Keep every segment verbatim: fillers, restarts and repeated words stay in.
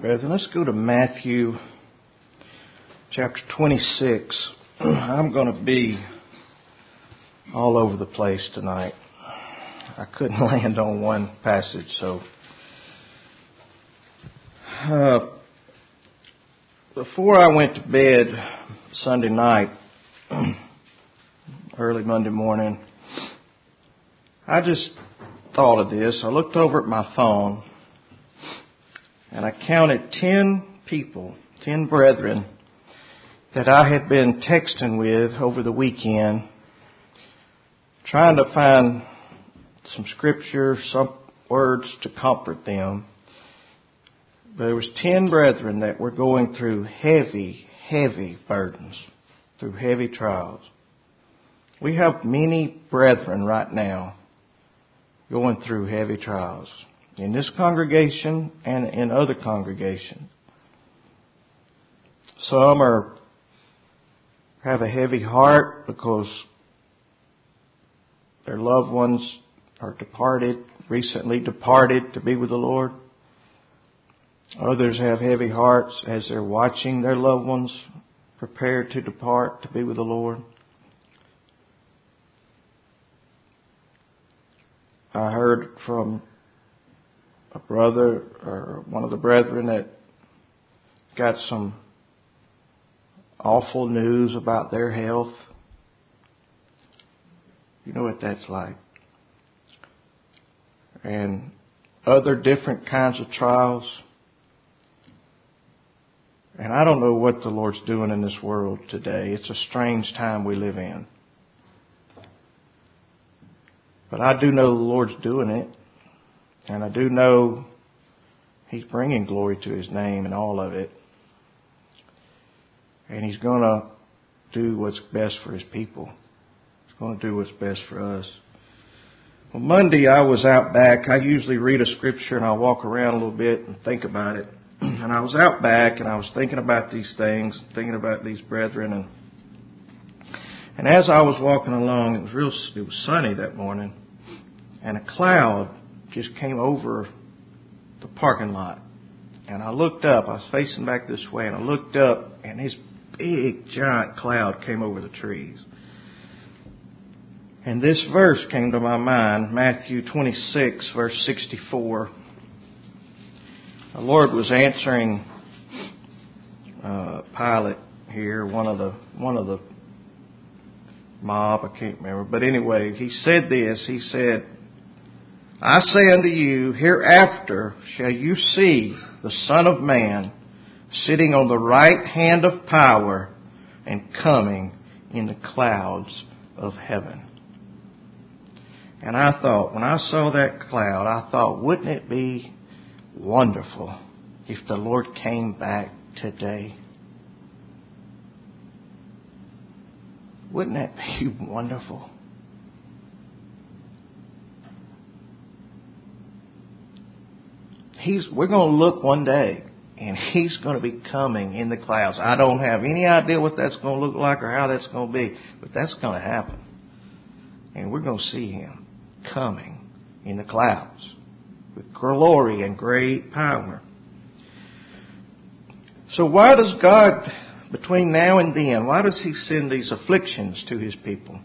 brethren, let's go to Matthew chapter twenty-six. I'm going to be all over the place tonight. I couldn't land on one passage, so uh, before I went to bed Sunday night, early Monday morning, I just thought of this. I looked over at my phone and I counted ten people, ten brethren that I had been texting with over the weekend, trying to find some scripture, some words to comfort them. But there was ten brethren that were going through heavy, heavy burdens, through heavy trials. We have many brethren right now going through heavy trials in this congregation and in other congregations. Some are have a heavy heart because their loved ones are departed, recently departed to be with the Lord. Others have heavy hearts as they're watching their loved ones prepare to depart to be with the Lord. I heard from a brother or one of the brethren that got some awful news about their health. You know what that's like. And other different kinds of trials. And I don't know what the Lord's doing in this world today. It's a strange time we live in. But I do know the Lord's doing it. And I do know He's bringing glory to His name in all of it. And He's going to do what's best for His people. He's going to do what's best for us. Well, Monday I was out back. I usually read a scripture and I'll walk around a little bit and think about it. And I was out back and I was thinking about these things, thinking about these brethren. And and as I was walking along, it was real. It was sunny that morning. And a cloud just came over the parking lot. And I looked up. I was facing back this way. And I looked up. And this big, giant cloud came over the trees. And this verse came to my mind. Matthew twenty-six, verse sixty-four. The Lord was answering uh, Pilate here, one of the one of the mob. I can't remember. But anyway, He said this. He said, I say unto you, hereafter shall you see the Son of Man sitting on the right hand of power and coming in the clouds of heaven. And I thought, when I saw that cloud, I thought, wouldn't it be wonderful if the Lord came back today? Wouldn't that be wonderful? He's, we're going to look one day, and He's going to be coming in the clouds. I don't have any idea what that's going to look like or how that's going to be, but that's going to happen. And we're going to see Him coming in the clouds with glory and great power. So why does God, between now and then, why does He send these afflictions to His people?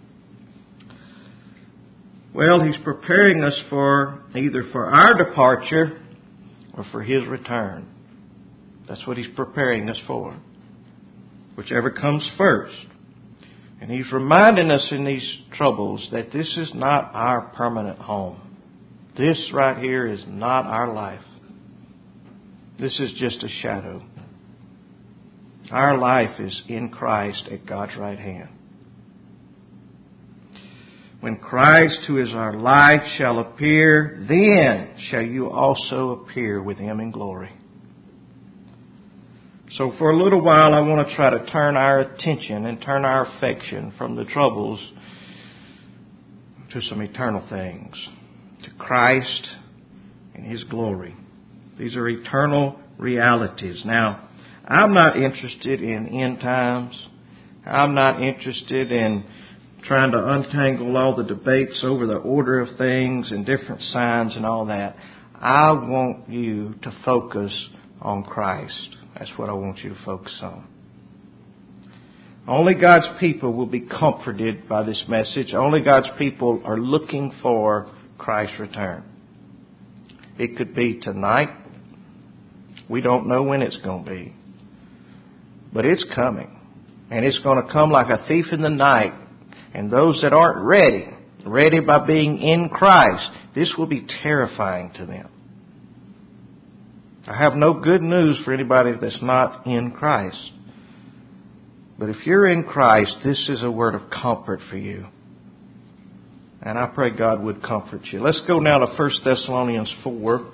Well, He's preparing us for either for our departure or for His return. That's what He's preparing us for. Whichever comes first. And He's reminding us in these troubles that this is not our permanent home. This right here is not our life. This is just a shadow. Our life is in Christ at God's right hand. When Christ, who is our life, shall appear, then shall you also appear with Him in glory. So for a little while, I want to try to turn our attention and turn our affection from the troubles to some eternal things, to Christ and His glory. These are eternal realities. Now, I'm not interested in end times. I'm not interested in trying to untangle all the debates over the order of things and different signs and all that. I want you to focus on Christ. That's what I want you to focus on. Only God's people will be comforted by this message. Only God's people are looking for Christ's return. It could be tonight. We don't know when it's going to be. But it's coming. And it's going to come like a thief in the night. And those that aren't ready, ready by being in Christ, this will be terrifying to them. I have no good news for anybody that's not in Christ. But if you're in Christ, this is a word of comfort for you. And I pray God would comfort you. Let's go now to First Thessalonians four.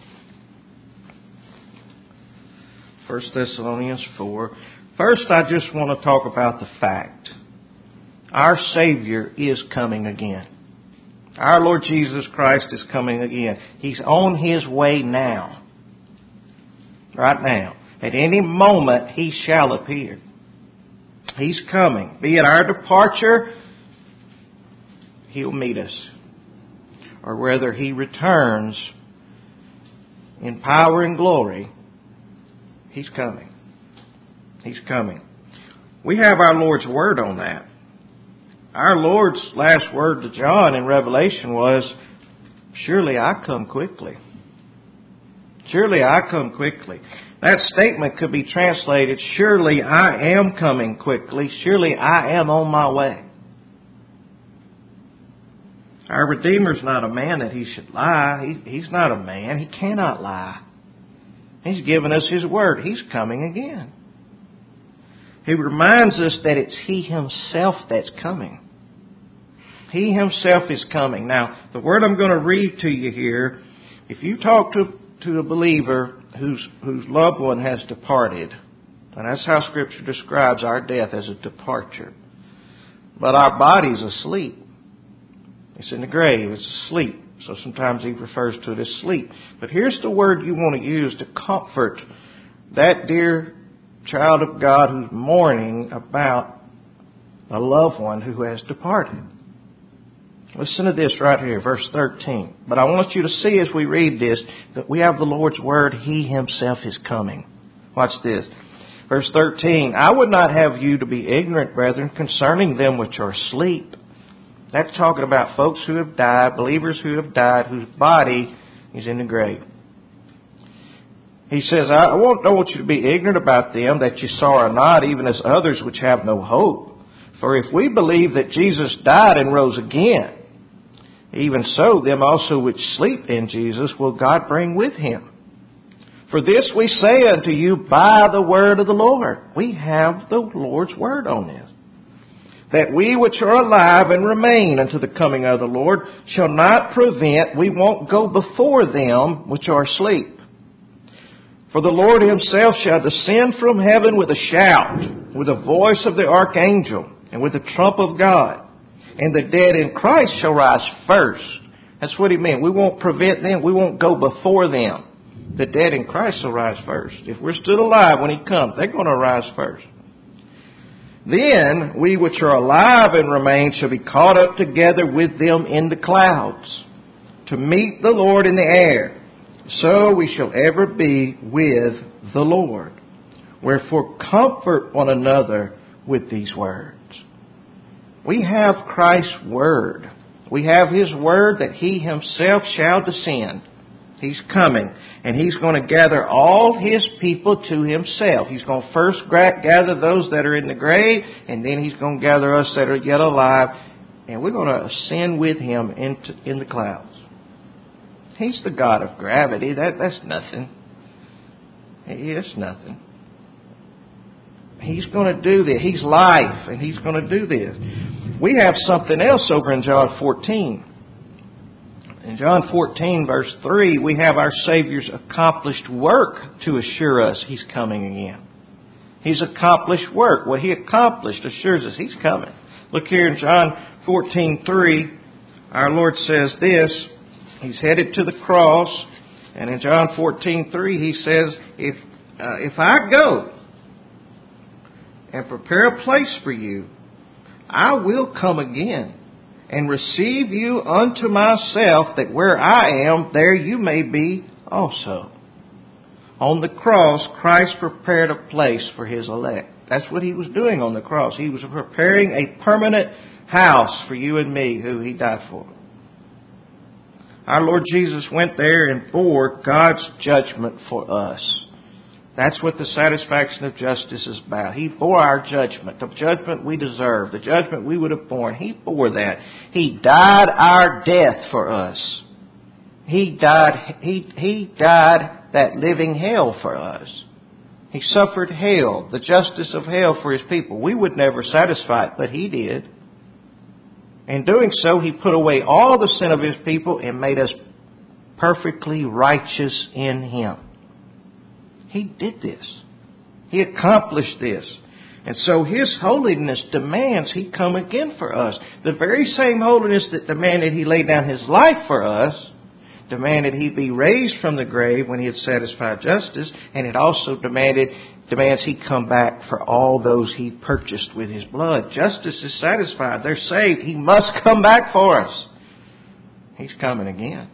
First Thessalonians four. First, I just want to talk about the fact. Our Savior is coming again. Our Lord Jesus Christ is coming again. He's on His way now. Right now. At any moment, He shall appear. He's coming. Be it our departure, He'll meet us. Or whether He returns in power and glory, He's coming. He's coming. We have our Lord's word on that. Our Lord's last word to John in Revelation was, surely I come quickly. Surely I come quickly. That statement could be translated, surely I am coming quickly. Surely I am on my way. Our Redeemer's not a man that He should lie. He, he's not a man. He cannot lie. He's given us His word. He's coming again. He reminds us that it's He Himself that's coming. He Himself is coming. Now, the word I'm going to read to you here, if you talk to, to a believer whose, whose loved one has departed, and that's how Scripture describes our death, as a departure. But our body's asleep. It's in the grave. It's asleep. So sometimes He refers to it as sleep. But here's the word you want to use to comfort that dear child of God who's mourning about a loved one who has departed. Listen to this right here, verse thirteen. But I want you to see as we read this that we have the Lord's word. He Himself is coming. Watch this. Verse thirteen. I would not have you to be ignorant, brethren, concerning them which are asleep. That's talking about folks who have died, believers who have died, whose body is in the grave. He says, I won't don't want you to be ignorant about them, that you sorrow not, even as others which have no hope. For if we believe that Jesus died and rose again, even so them also which sleep in Jesus will God bring with Him. For this we say unto you by the word of the Lord. We have the Lord's word on this. That we which are alive and remain unto the coming of the Lord shall not prevent, we won't go before them which are asleep. For the Lord Himself shall descend from heaven with a shout, with the voice of the archangel, and with the trump of God. And the dead in Christ shall rise first. That's what He meant. We won't prevent them. We won't go before them. The dead in Christ shall rise first. If we're still alive when He comes, they're going to rise first. Then we which are alive and remain shall be caught up together with them in the clouds, to meet the Lord in the air. So we shall ever be with the Lord. Wherefore comfort one another with these words. We have Christ's word. We have His word that He Himself shall descend. He's coming. And He's going to gather all His people to Himself. He's going to first gather those that are in the grave, and then He's going to gather us that are yet alive. And we're going to ascend with Him into, in the clouds. He's the God of gravity. That, that's nothing. It's nothing. He's going to do this. He's life, and He's going to do this. We have something else over in John fourteen. In John fourteen, verse three, we have our Savior's accomplished work to assure us He's coming again. His accomplished work. What He accomplished assures us He's coming. Look here in John fourteen three, our Lord says this. He's headed to the cross. And in John fourteen three, He says, if, uh, if I go and prepare a place for you, I will come again and receive you unto myself, that where I am, there you may be also. On the cross, Christ prepared a place for His elect. That's what He was doing on the cross. He was preparing a permanent house for you and me who He died for. Our Lord Jesus went there and bore God's judgment for us. That's what the satisfaction of justice is about. He bore our judgment, the judgment we deserve, the judgment we would have borne. He bore that. He died our death for us. He died, he, he died that living hell for us. He suffered hell, the justice of hell for His people. We would never satisfy it, but He did. In doing so, He put away all the sin of His people and made us perfectly righteous in Him. He did this. He accomplished this. And so His holiness demands He come again for us. The very same holiness that demanded He laid down His life for us demanded He be raised from the grave when He had satisfied justice, and it also demanded demands He come back for all those He purchased with His blood. Justice is satisfied. They're saved. He must come back for us. He's coming again.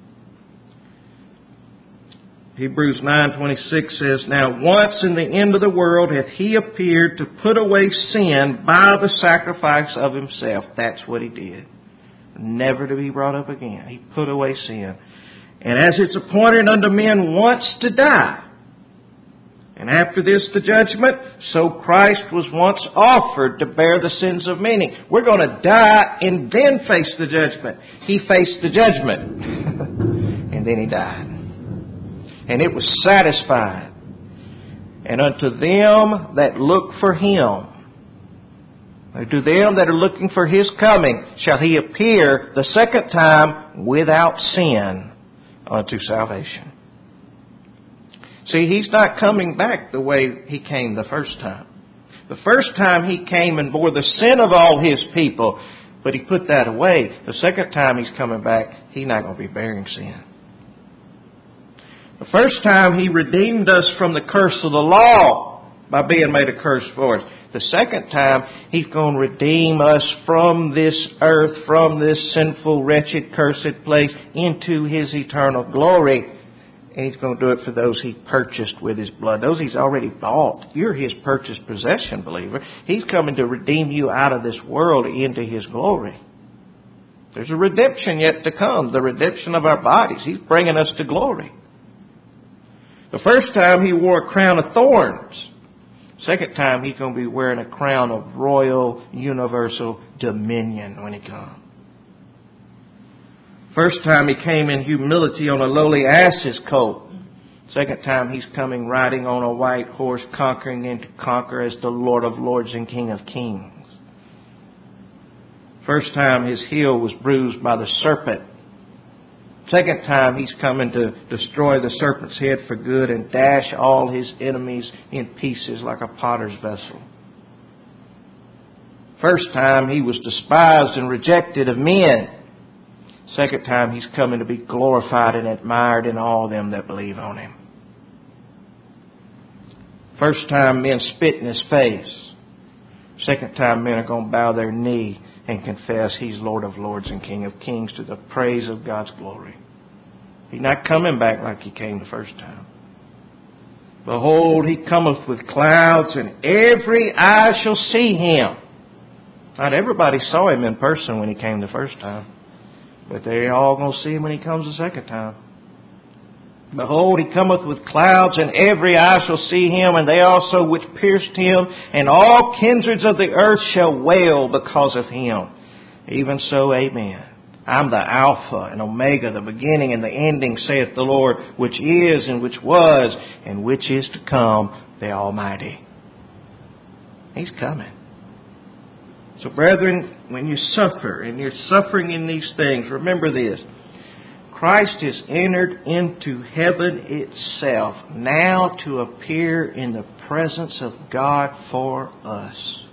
Hebrews nine twenty-six says, "Now once in the end of the world hath He appeared to put away sin by the sacrifice of Himself." That's what He did. Never to be brought up again. He put away sin. "And as it's appointed unto men once to die, and after this the judgment, so Christ was once offered to bear the sins of many." We're going to die and then face the judgment. He faced the judgment. And then He died. And it was satisfied. "And unto them that look for Him, to them that are looking for His coming, shall He appear the second time without sin unto salvation." See, He's not coming back the way He came the first time. The first time He came and bore the sin of all His people, but He put that away. The second time He's coming back, He's not going to be bearing sin. The first time He redeemed us from the curse of the law by being made a curse for us. The second time, He's going to redeem us from this earth, from this sinful, wretched, cursed place into His eternal glory. And He's going to do it for those He purchased with His blood. Those He's already bought. You're His purchased possession, believer. He's coming to redeem you out of this world into His glory. There's a redemption yet to come. The redemption of our bodies. He's bringing us to glory. The first time He wore a crown of thorns. Second time He's going to be wearing a crown of royal, universal dominion when He comes. First time He came in humility on a lowly ass's colt. Second time He's coming riding on a white horse, conquering and to conquer as the Lord of lords and King of kings. First time His heel was bruised by the serpent. Second time He's coming to destroy the serpent's head for good and dash all His enemies in pieces like a potter's vessel. First time He was despised and rejected of men. Second time He's coming to be glorified and admired in all them that believe on Him. First time men spit in His face. Second time men are going to bow their knee and confess He's Lord of lords and King of kings to the praise of God's glory. He's not coming back like He came the first time. "Behold, He cometh with clouds, and every eye shall see Him." Not everybody saw Him in person when He came the first time, but they're all going to see Him when He comes the second time. "Behold, He cometh with clouds, and every eye shall see Him, and they also which pierced Him, and all kindreds of the earth shall wail because of Him. Even so, amen. I'm the Alpha and Omega, the beginning and the ending, saith the Lord, which is, and which was, and which is to come, the Almighty." He's coming. So brethren, when you suffer, and you're suffering in these things, remember this. Christ has entered into heaven itself, now to appear in the presence of God for us.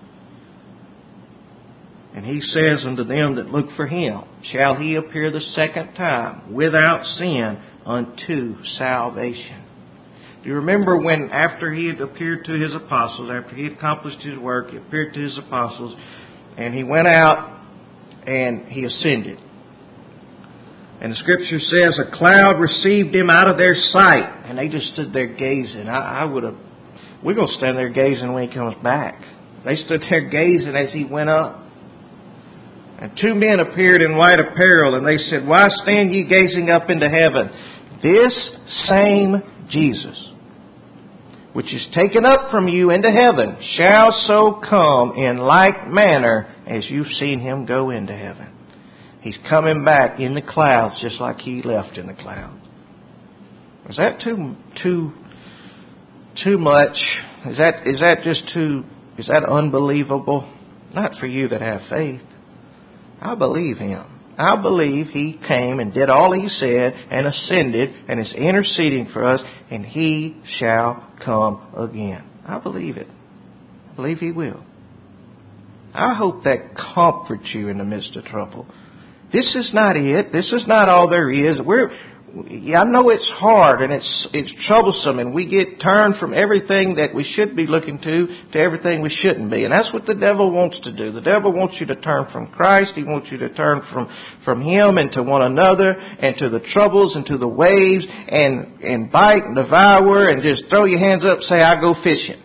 And He says unto them that look for Him, shall He appear the second time without sin unto salvation. Do you remember when after He had appeared to His apostles, after He had accomplished His work, He appeared to His apostles, and He went out and He ascended. And the Scripture says a cloud received him out of their sight. And they just stood there gazing. I, I would have, we're going to stand there gazing when he comes back. They stood there gazing as he went up. And two men appeared in white apparel, and they said, Why stand ye gazing up into heaven? This same Jesus, which is taken up from you into heaven, shall so come in like manner as you've seen him go into heaven. He's coming back in the clouds just like he left in the clouds. Is that too too too much? Is that is that just too is that unbelievable? Not for you that have faith. I believe him. I believe he came and did all he said and ascended and is interceding for us, and he shall come again. I believe it. I believe he will. I hope that comforts you in the midst of trouble. This is not it. This is not all there is. We're, I know it's hard and it's it's troublesome, and we get turned from everything that we should be looking to to everything we shouldn't be. And that's what the devil wants to do. The devil wants you to turn from Christ. He wants you to turn from, from him and to one another and to the troubles and to the waves and, and bite and devour and just throw your hands up and say, I go fishing.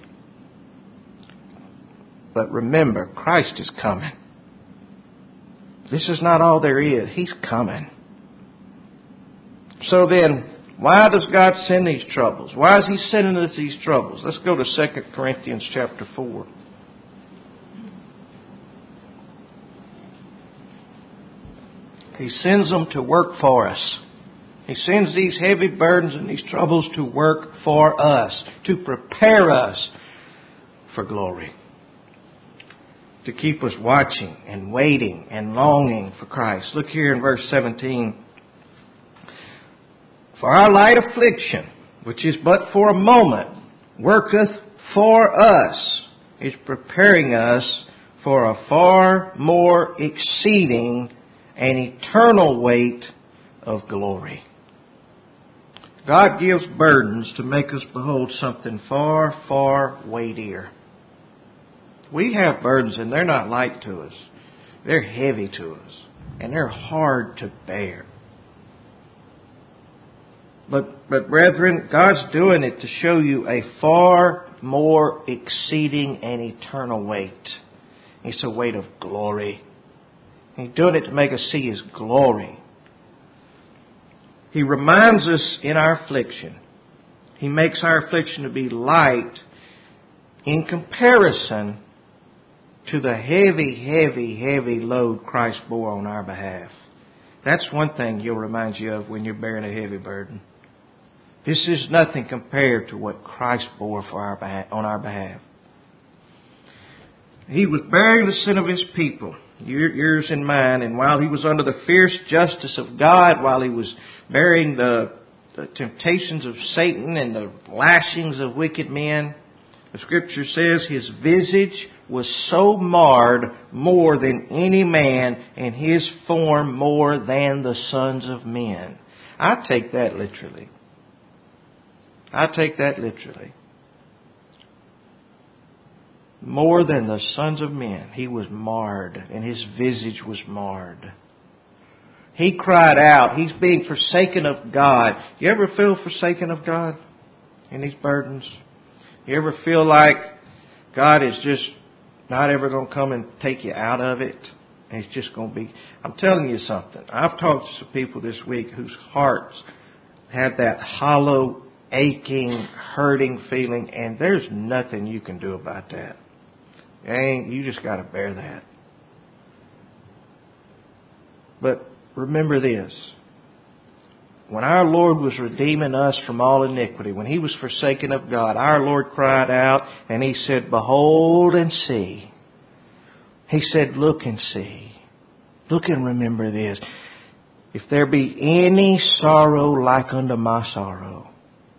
But remember, Christ is coming. This is not all there is. He's coming. So then, why does God send these troubles? Why is he sending us these troubles? Let's go to Second Corinthians chapter four. He sends them to work for us. He sends these heavy burdens and these troubles to work for us, to prepare us for glory. To keep us watching and waiting and longing for Christ. Look here in verse seventeen. For our light affliction, which is but for a moment, worketh for us, is preparing us for a far more exceeding and eternal weight of glory. God gives burdens to make us behold something far, far weightier. We have burdens and they're not light to us. They're heavy to us. And they're hard to bear. But, but brethren, God's doing it to show you a far more exceeding and eternal weight. It's a weight of glory. He's doing it to make us see His glory. He reminds us in our affliction. He makes our affliction to be light in comparison to the heavy, heavy, heavy load Christ bore on our behalf. That's one thing He'll remind you of when you're bearing a heavy burden. This is nothing compared to what Christ bore for our behalf, on our behalf. He was bearing the sin of His people, yours and mine, and while He was under the fierce justice of God, while He was bearing the, the temptations of Satan and the lashings of wicked men, the Scripture says His visage was so marred more than any man, and His form more than the sons of men. I take that literally. I take that literally. More than the sons of men. He was marred, and His visage was marred. He cried out. He's being forsaken of God. You ever feel forsaken of God in these burdens? You ever feel like God is just not ever going to come and take you out of it? And He's just going to be... I'm telling you something. I've talked to some people this week whose hearts have that hollow, aching, hurting feeling, and there's nothing you can do about that. And you just got to bear that. But remember this. When our Lord was redeeming us from all iniquity, when He was forsaken of God, our Lord cried out and He said, behold and see. He said, look and see. Look and remember this. If there be any sorrow like unto my sorrow,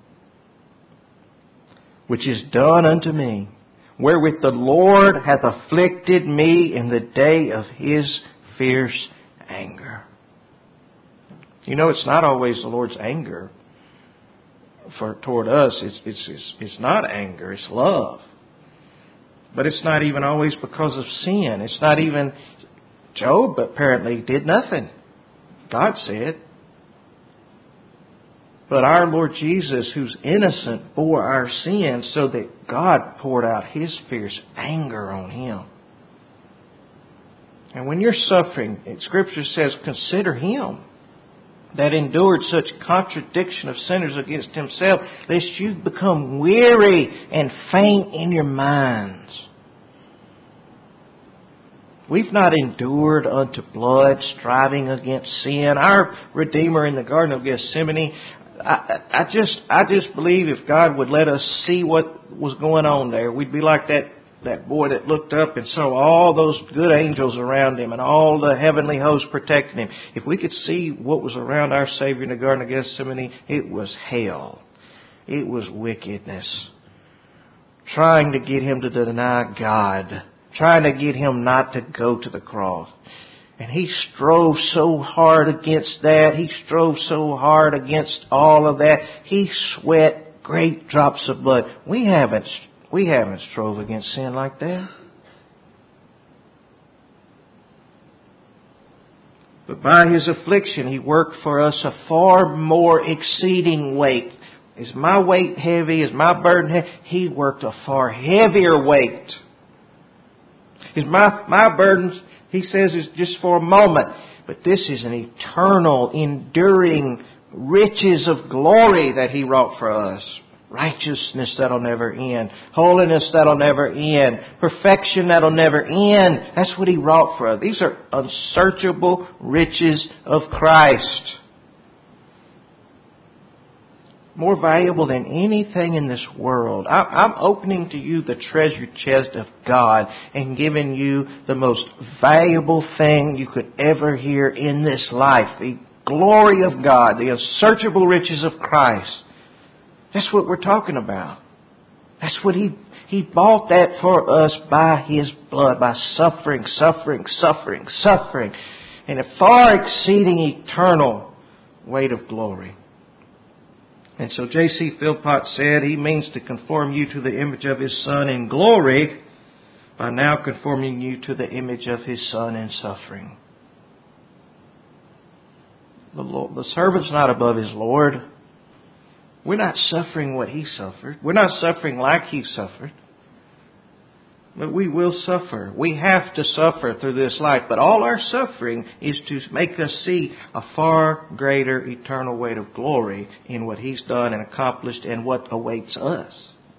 which is done unto me, wherewith the Lord hath afflicted me in the day of His fierce anger. You know, it's not always the Lord's anger for toward us. It's, it's, it's, it's not anger, it's love. But it's not even always because of sin. It's not even... Job apparently did nothing. God said. But our Lord Jesus, who's innocent, bore our sins so that God poured out His fierce anger on Him. And when you're suffering, Scripture says, consider Him that endured such contradiction of sinners against Himself, lest you become weary and faint in your minds. We've not endured unto blood, striving against sin. Our Redeemer in the Garden of Gethsemane, I, I just, I just believe if God would let us see what was going on there, we'd be like that, that boy that looked up and saw all those good angels around him and all the heavenly hosts protecting him. If we could see what was around our Savior in the Garden of Gethsemane, it was hell. It was wickedness. Trying to get Him to deny God. Trying to get Him not to go to the cross. And He strove so hard against that. He strove so hard against all of that. He sweat great drops of blood. We haven't, we haven't strove against sin like that. But by His affliction, He worked for us a far more exceeding weight. Is my weight heavy? Is my burden heavy? He worked a far heavier weight. Is my, my burdens, He says, is just for a moment. But this is an eternal, enduring riches of glory that He wrought for us. Righteousness that'll never end. Holiness that'll never end. Perfection that'll never end. That's what He wrought for us. These are unsearchable riches of Christ. More valuable than anything in this world. I'm opening to you the treasure chest of God and giving you the most valuable thing you could ever hear in this life. The glory of God, the unsearchable riches of Christ. That's what we're talking about. That's what He, He bought that for us by His blood, by suffering, suffering, suffering, suffering, in a far exceeding eternal weight of glory. And so J C Philpott said He means to conform you to the image of His Son in glory by now conforming you to the image of His Son in suffering. The, Lord, the servant's not above his Lord. We're not suffering what He suffered. We're not suffering like He suffered. But we will suffer. We have to suffer through this life. But all our suffering is to make us see a far greater eternal weight of glory in what He's done and accomplished and what awaits us.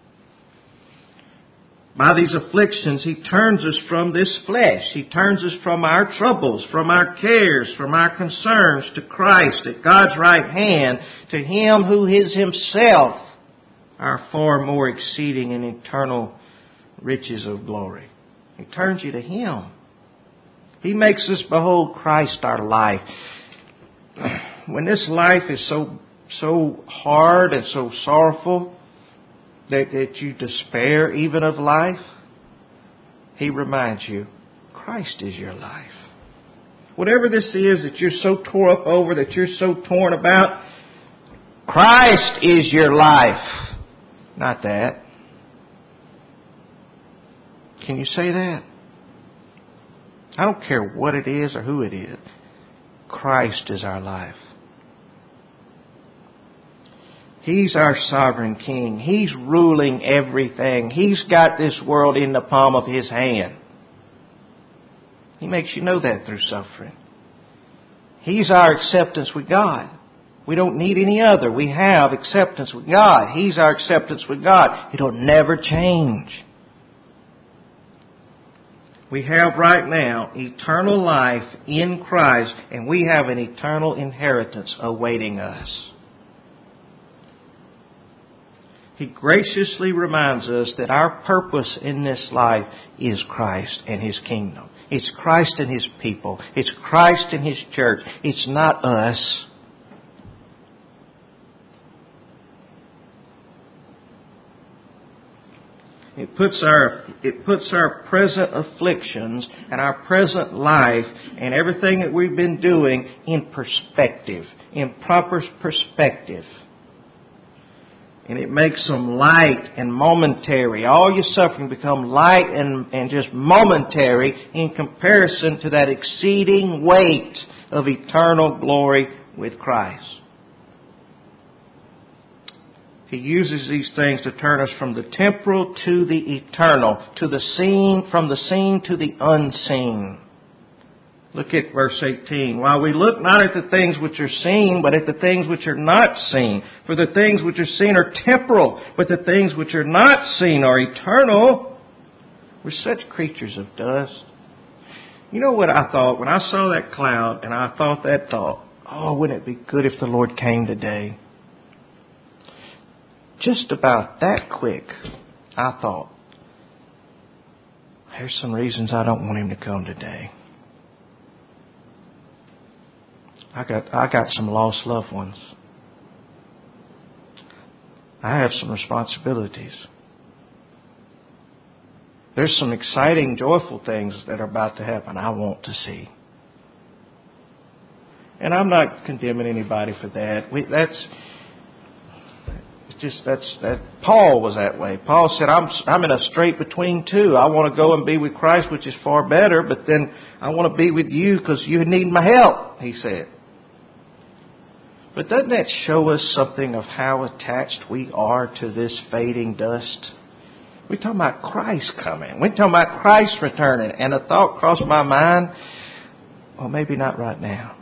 By these afflictions, He turns us from this flesh. He turns us from our troubles, from our cares, from our concerns to Christ at God's right hand, to Him who is Himself our far more exceeding and eternal riches of glory. He turns you to Him. He makes us behold Christ our life. When this life is so so hard and so sorrowful that, that you despair even of life, He reminds you, Christ is your life. Whatever this is that you're so tore up over, that you're so torn about, Christ is your life. Not that. Can you say that? I don't care what it is or who it is. Christ is our life. He's our sovereign King. He's ruling everything. He's got this world in the palm of His hand. He makes you know that through suffering. He's our acceptance with God. We don't need any other. We have acceptance with God. He's our acceptance with God. It'll never change. We have right now eternal life in Christ, and we have an eternal inheritance awaiting us. He graciously reminds us that our purpose in this life is Christ and His kingdom. It's Christ and His people. It's Christ and His church. It's not us. It puts our it puts our present afflictions and our present life and everything that we've been doing in perspective, in proper perspective. And it makes them light and momentary. All your suffering become light and, and just momentary in comparison to that exceeding weight of eternal glory with Christ. He uses these things to turn us from the temporal to the eternal, to the seen, from the seen to the unseen. Look at verse eighteen. While we look not at the things which are seen, but at the things which are not seen. For the things which are seen are temporal, but the things which are not seen are eternal. We're such creatures of dust. You know what I thought when I saw that cloud and I thought that thought? Oh, wouldn't it be good if the Lord came today? Just about that quick, I thought, there's some reasons I don't want Him to come today. I got I got some lost loved ones. I have some responsibilities. There's some exciting, joyful things that are about to happen I want to see. And I'm not condemning anybody for that. We, that's it's just that's that. Paul was that way. Paul said, "I'm I'm in a strait between two. I want to go and be with Christ, which is far better, but then I want to be with you because you need my help." He said. But doesn't that show us something of how attached we are to this fading dust? We're talking about Christ coming. We're talking about Christ returning. And a thought crossed my mind, well, maybe not right now.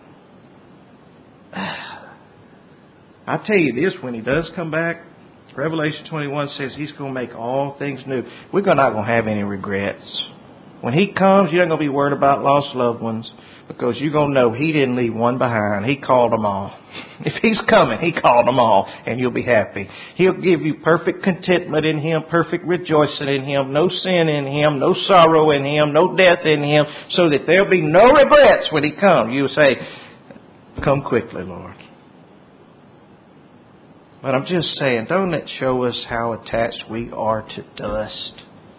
I tell you this, when He does come back, Revelation twenty-one says He's going to make all things new. We're not going to have any regrets. When He comes, you ain't going to be worried about lost loved ones because you're going to know He didn't leave one behind. He called them all. If He's coming, He called them all, and you'll be happy. He'll give you perfect contentment in Him, perfect rejoicing in Him, no sin in Him, no sorrow in Him, no death in Him, so that there'll be no regrets when He comes. You'll say, "Come quickly, Lord." But I'm just saying, don't it show us how attached we are to dust?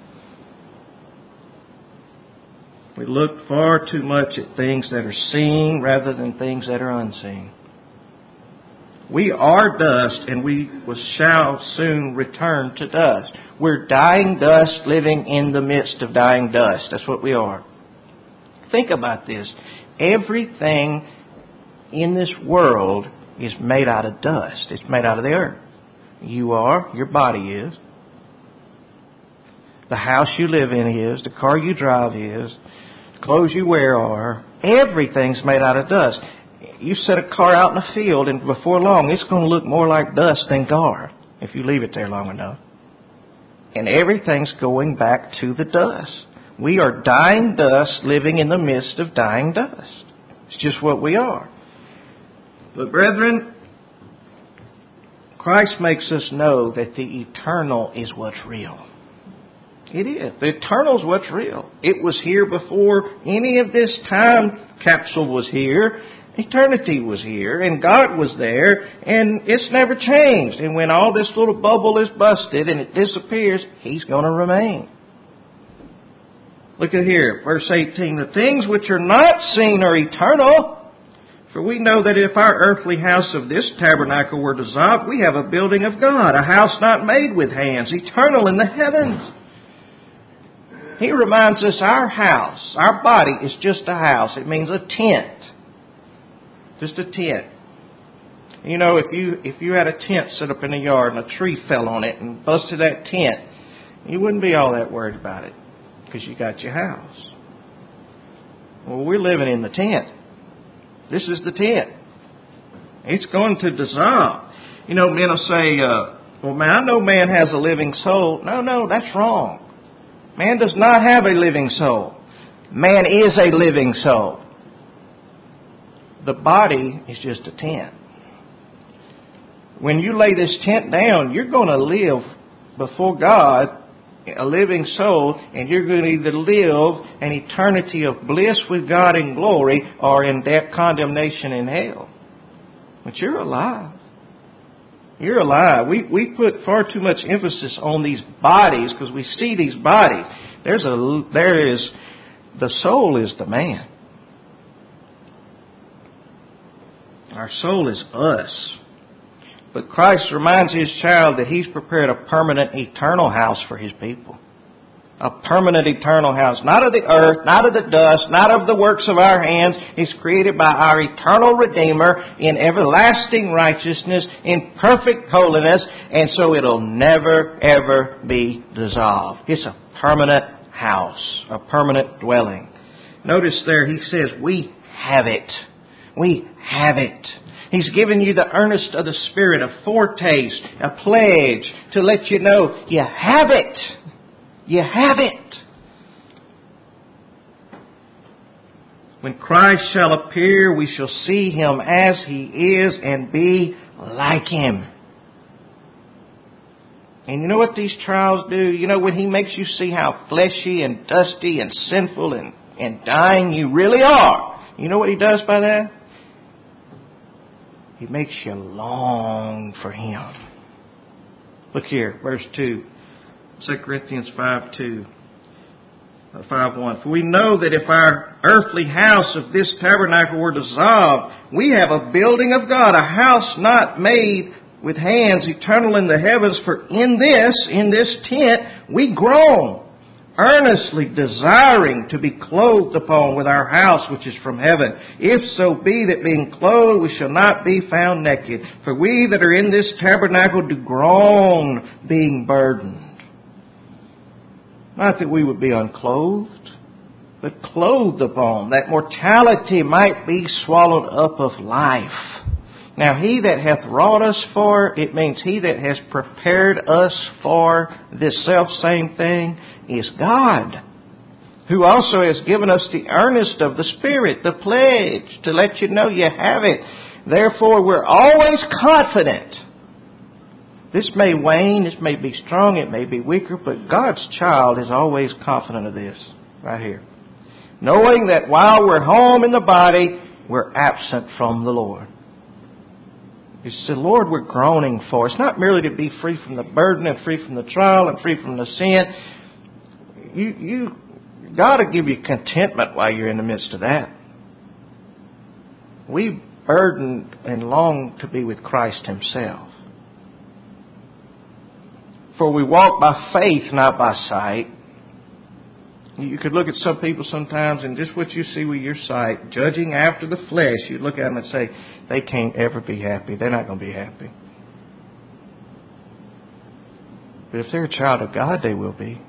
We look far too much at things that are seen rather than things that are unseen. We are dust, and we shall soon return to dust. We're dying dust living in the midst of dying dust. That's what we are. Think about this. Everything in this world is made out of dust. It's made out of the earth. You are. Your body is. The house you live in is. The car you drive is. The clothes you wear are. Everything's made out of dust. You set a car out in the field, and before long, it's going to look more like dust than gar if you leave it there long enough. And everything's going back to the dust. We are dying dust living in the midst of dying dust. It's just what we are. But brethren, Christ makes us know that the eternal is what's real. It is. The eternal is what's real. It was here before any of this time capsule was here. Eternity was here, and God was there, and it's never changed. And when all this little bubble is busted and it disappears, He's going to remain. Look at here, verse eighteen. The things which are not seen are eternal. For we know that if our earthly house of this tabernacle were dissolved, we have a building of God, a house not made with hands, eternal in the heavens. He reminds us our house, our body is just a house. It means a tent. Just a tent. You know, if you if you had a tent set up in the yard and a tree fell on it and busted that tent, you wouldn't be all that worried about it because you got your house. Well, we're living in the tent. This is the tent. It's going to dissolve. You know, men will say, uh, well, man, I know man has a living soul. No, no, that's wrong. Man does not have a living soul. Man is a living soul. The body is just a tent. When you lay this tent down, you're going to live before God, a living soul, and you're going to either live an eternity of bliss with God in glory or in death, condemnation, in hell. But you're alive. You're alive. We we put far too much emphasis on these bodies because we see these bodies. There's a there is the soul is the man. Our soul is us. But Christ reminds His child that He's prepared a permanent, eternal house for His people. A permanent eternal house. Not of the earth, not of the dust, not of the works of our hands. It's created by our eternal Redeemer in everlasting righteousness, in perfect holiness, and so it'll never, ever be dissolved. It's a permanent house, a permanent dwelling. Notice there he says, we have it. We have it. He's given you the earnest of the Spirit, a foretaste, a pledge to let you know you have it. You have it. When Christ shall appear, we shall see Him as He is and be like Him. And you know what these trials do? You know, when He makes you see how fleshy and dusty and sinful and, and dying you really are. You know what He does by that? He makes you long for Him. Look here, verse two. Second Corinthians five two. five one. For we know that if our earthly house of this tabernacle were dissolved, we have a building of God, a house not made with hands, eternal in the heavens. For in this, in this tent, we groan, earnestly desiring to be clothed upon with our house which is from heaven. If so be that being clothed we shall not be found naked. For we that are in this tabernacle do groan, being burdened. Not that we would be unclothed, but clothed upon, that mortality might be swallowed up of life. Now he that hath wrought us for, it means he that has prepared us for this self-same thing is God, who also has given us the earnest of the Spirit, the pledge, to let you know you have it. Therefore we're always confident. This may wane, this may be strong, it may be weaker, but God's child is always confident of this, right here. Knowing that while we're home in the body, we're absent from the Lord. You say, Lord, we're groaning for. It's not merely to be free from the burden and free from the trial and free from the sin. You, you got to give you contentment while you're in the midst of that. We burden and long to be with Christ Himself. For we walk by faith, not by sight. You could look at some people sometimes and just what you see with your sight, judging after the flesh, you look at them and say, they can't ever be happy. They're not going to be happy. But if they're a child of God, they will be.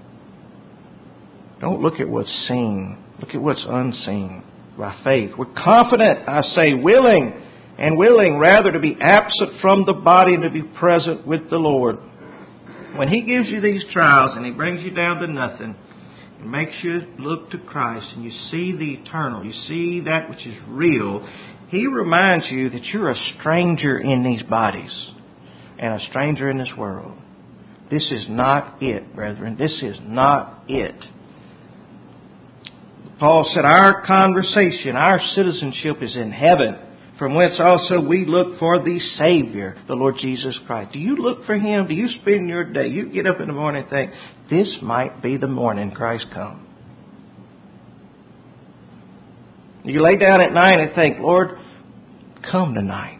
Don't look at what's seen. Look at what's unseen by faith. We're confident, I say, willing and willing rather to be absent from the body and to be present with the Lord. When He gives you these trials and He brings you down to nothing, it makes you look to Christ and you see the eternal, you see that which is real. He reminds you that you're a stranger in these bodies and a stranger in this world. This is not it, brethren. This is not it. Paul said our conversation, our citizenship is in heaven, from whence also we look for the Savior, the Lord Jesus Christ. Do you look for Him? Do you spend your day? You get up in the morning and think, this might be the morning Christ comes. You lay down at night and think, Lord, come tonight.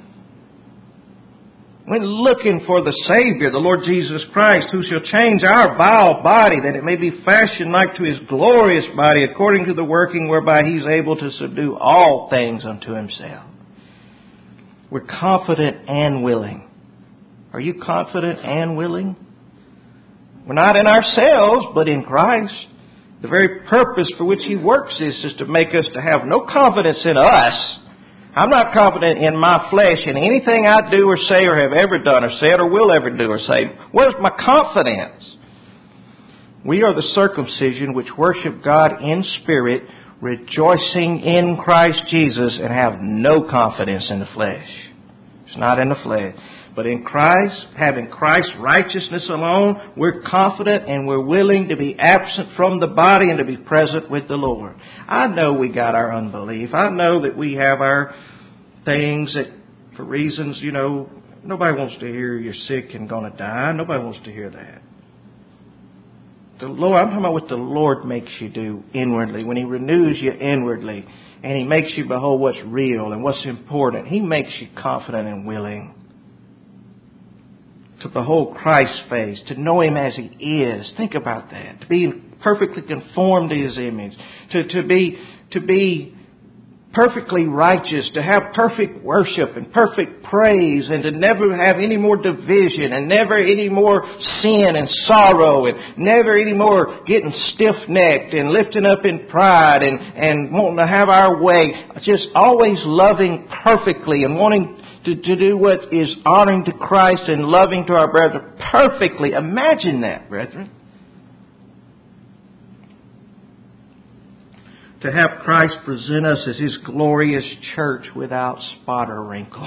When looking for the Savior, the Lord Jesus Christ, who shall change our vile body, that it may be fashioned like to His glorious body, according to the working whereby He's able to subdue all things unto Himself. We're confident and willing. Are you confident and willing? We're not in ourselves, but in Christ. The very purpose for which He works is, is to make us to have no confidence in us. I'm not confident in my flesh in anything I do or say or have ever done or said or will ever do or say. Where's my confidence? We are the circumcision which worship God in spirit, rejoicing in Christ Jesus, and have no confidence in the flesh. It's not in the flesh. But in Christ, having Christ's righteousness alone, we're confident and we're willing to be absent from the body and to be present with the Lord. I know we got our unbelief. I know that we have our things that, for reasons, you know, nobody wants to hear you're sick and going to die. Nobody wants to hear that. The Lord, I'm talking about what the Lord makes you do inwardly. When He renews you inwardly and He makes you behold what's real and what's important, He makes you confident and willing to behold Christ's face, to know Him as He is. Think about that. To be perfectly conformed to His image. To, to be, to be perfectly righteous, to have perfect worship and perfect praise, and to never have any more division and never any more sin and sorrow, and never any more getting stiff-necked and lifting up in pride and, and wanting to have our way. Just always loving perfectly and wanting to, to do what is honoring to Christ and loving to our brethren perfectly. Imagine that, brethren. To have Christ present us as His glorious church without spot or wrinkle.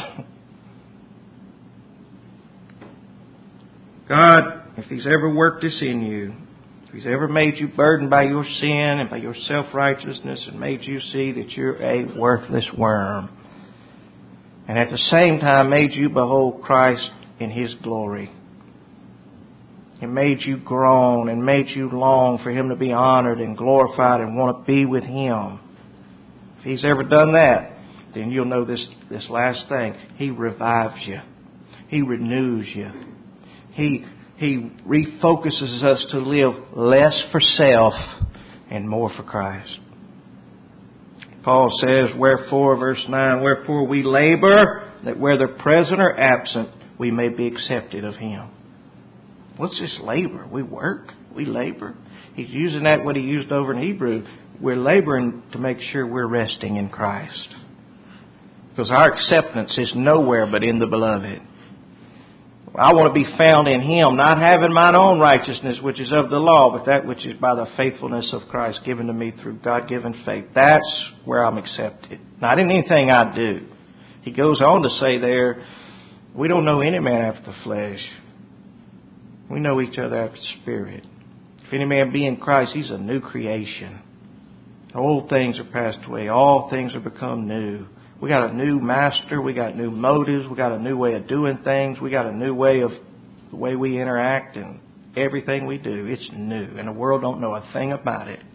God, if He's ever worked this in you, if He's ever made you burdened by your sin and by your self-righteousness and made you see that you're a worthless worm, and at the same time made you behold Christ in His glory, and made you groan and made you long for Him to be honored and glorified and want to be with Him. If He's ever done that, then you'll know this, this last thing. He revives you. He renews you. He, he refocuses us to live less for self and more for Christ. Paul says, wherefore, verse nine, wherefore we labor that whether present or absent, we may be accepted of Him. What's this labor? We work. We labor. He's using that what he used over in Hebrew. We're laboring to make sure we're resting in Christ. Because our acceptance is nowhere but in the beloved. I want to be found in Him, not having mine own righteousness, which is of the law, but that which is by the faithfulness of Christ given to me through God-given faith. That's where I'm accepted. Not in anything I do. He goes on to say there, we don't know any man after the flesh. We know each other after the Spirit. If any man be in Christ, he's a new creation. Old things are passed away. All things are become new. We got a new master. We got new motives. We got a new way of doing things. We got a new way of the way we interact and everything we do. It's new. And the world don't know a thing about it.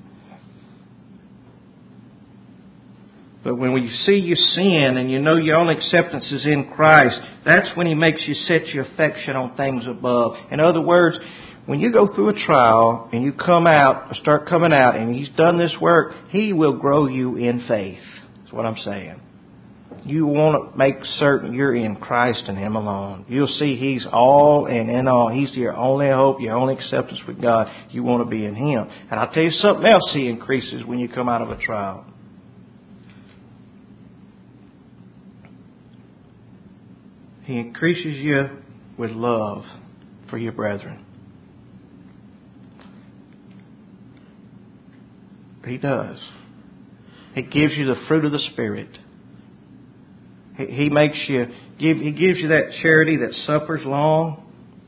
But when you see your sin and you know your only acceptance is in Christ, that's when He makes you set your affection on things above. In other words, when you go through a trial and you come out, or start coming out, and He's done this work, He will grow you in faith. That's what I'm saying. You want to make certain you're in Christ and Him alone. You'll see He's all and in all. He's your only hope, your only acceptance with God. You want to be in Him. And I'll tell you something else He increases when you come out of a trial. He increases you with love for your brethren. He does. He gives you the fruit of the Spirit. He, he makes you give. He gives you that charity that suffers long.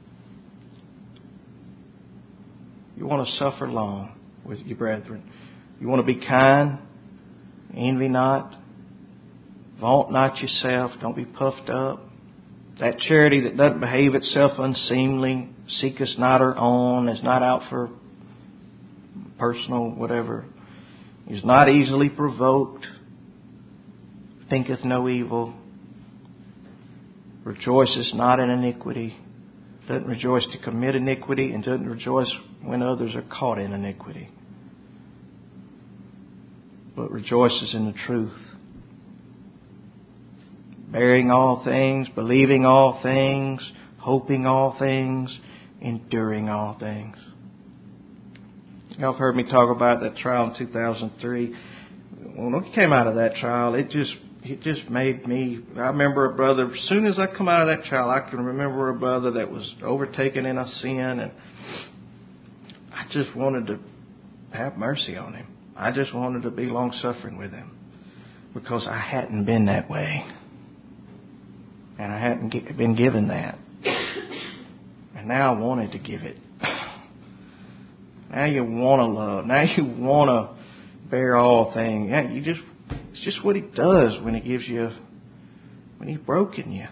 You want to suffer long with your brethren. You want to be kind. Envy not. Vaunt not yourself. Don't be puffed up. That charity that doesn't behave itself unseemly, seeketh not her own, is not out for personal whatever, is not easily provoked, thinketh no evil, rejoices not in iniquity, doesn't rejoice to commit iniquity, and doesn't rejoice when others are caught in iniquity, but rejoices in the truth. Bearing all things, believing all things, hoping all things, enduring all things. Y'all have heard me talk about that trial in two thousand three. When I came out of that trial, it just it just made me... I remember a brother, as soon as I come out of that trial, I can remember a brother that was overtaken in a sin, and I just wanted to have mercy on him. I just wanted to be long-suffering with him because I hadn't been that way. And I hadn't been given that. And now I wanted to give it. Now you want to love. Now you want to bear all things. Yeah, you just, it's just what He does when He gives you, when He's broken you.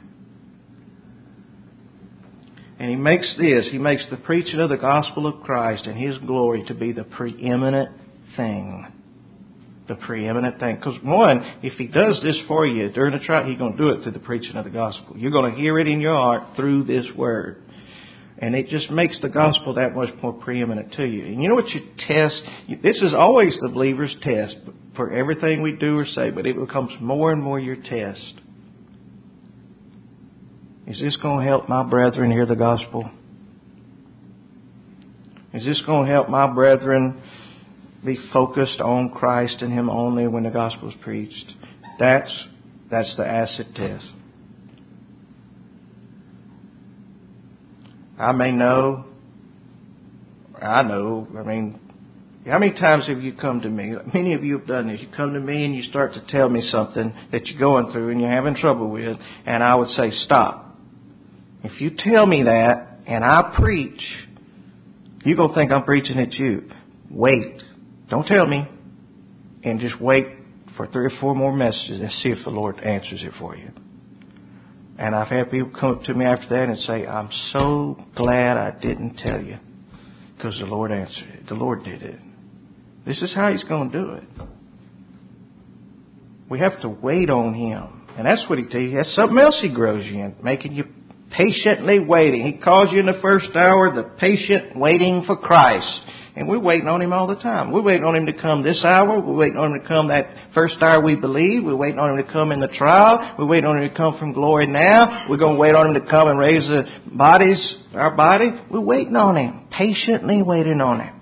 And He makes this, He makes the preaching of the gospel of Christ and His glory to be the preeminent thing. The preeminent thing. Because one, if He does this for you during the trial, He's going to do it through the preaching of the gospel. You're going to hear it in your heart through this word. And it just makes the gospel that much more preeminent to you. And you know what your test, this is always the believer's test for everything we do or say, but it becomes more and more your test. Is this going to help my brethren hear the gospel? Is this going to help my brethren be focused on Christ and Him only when the gospel is preached? That's, that's the acid test. I may know, I know, I mean, how many times have you come to me? Many of you have done this. You come to me and you start to tell me something that you're going through and you're having trouble with, and I would say, stop. If you tell me that and I preach, you're going to think I'm preaching at you. Wait. Don't tell me. And just wait for three or four more messages and see if the Lord answers it for you. And I've had people come up to me after that and say, I'm so glad I didn't tell you because the Lord answered it. The Lord did it. This is how He's going to do it. We have to wait on Him. And that's what He tells you. That's something else He grows you in, making you patiently waiting. He calls you in the first hour the patient waiting for Christ. And we're waiting on Him all the time. We're waiting on Him to come this hour. We're waiting on Him to come that first hour we believe. We're waiting on Him to come in the trial. We're waiting on Him to come from glory now. We're going to wait on Him to come and raise the bodies, our body. We're waiting on Him. Patiently waiting on Him.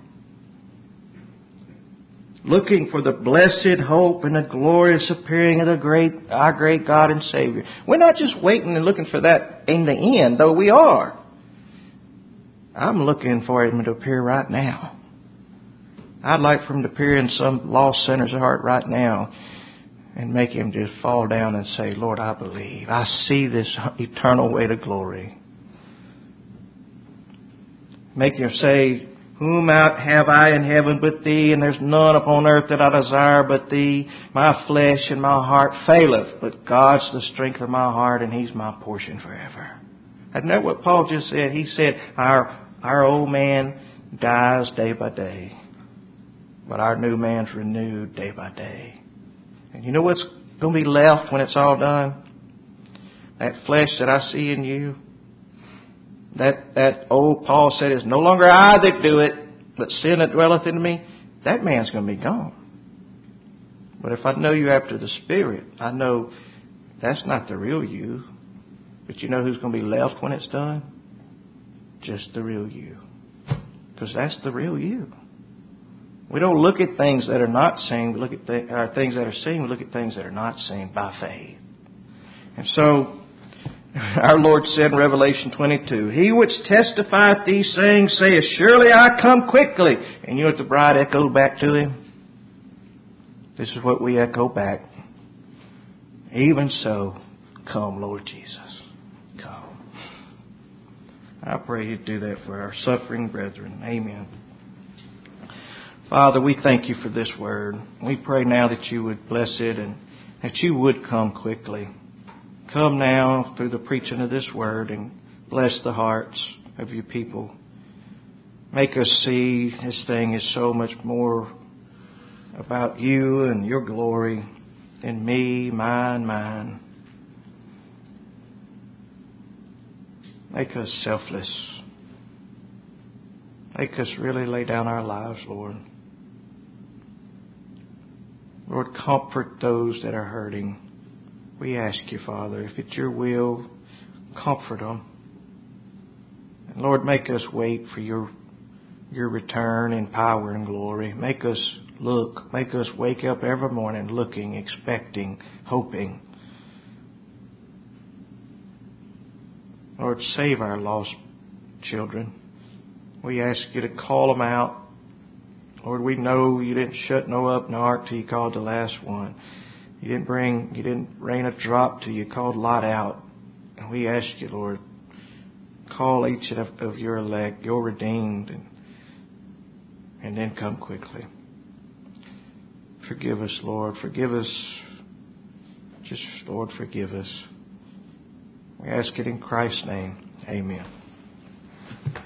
Looking for the blessed hope and the glorious appearing of the great, our great God and Savior. We're not just waiting and looking for that in the end, though we are. I'm looking for Him to appear right now. I'd like for Him to appear in some lost sinner's heart right now and make him just fall down and say, Lord, I believe. I see this eternal way to glory. Make him say, whom out have I in heaven but Thee, and there's none upon earth that I desire but Thee. My flesh and my heart faileth, but God's the strength of my heart, and He's my portion forever. Isn't that what Paul just said? He said, our, our old man dies day by day, but our new man's renewed day by day. And you know what's going to be left when it's all done? That flesh that I see in you. That, that old Paul said, it's no longer I that do it, but sin that dwelleth in me. That man's going to be gone. But if I know you after the Spirit, I know that's not the real you. But you know who's going to be left when it's done? Just the real you. Because that's the real you. We don't look at things that are not seen. We look at th- uh, things that are seen. We look at things that are not seen by faith. And so, our Lord said in Revelation twenty-two, He which testifieth these things saith, surely I come quickly. And you know what the bride echoed back to Him? This is what we echo back. Even so, come, Lord Jesus. Come. I pray You'd do that for our suffering brethren. Amen. Father, we thank You for this word. We pray now that You would bless it and that You would come quickly. Come now through the preaching of this word and bless the hearts of Your people. Make us see this thing is so much more about You and Your glory than me, mine, mine. Make us selfless. Make us really lay down our lives, Lord. Lord, comfort those that are hurting. We ask You, Father, if it's Your will, comfort them. And Lord, make us wait for Your, Your return in power and glory. Make us look. Make us wake up every morning looking, expecting, hoping. Lord, save our lost children. We ask You to call them out. Lord, we know You didn't shut Noah up in the ark till You called the last one. You didn't bring, You didn't rain a drop till You called Lot out. And we ask You, Lord, call each of, of Your elect, Your redeemed, and, and then come quickly. Forgive us, Lord. Forgive us. Just, Lord, forgive us. We ask it in Christ's name. Amen.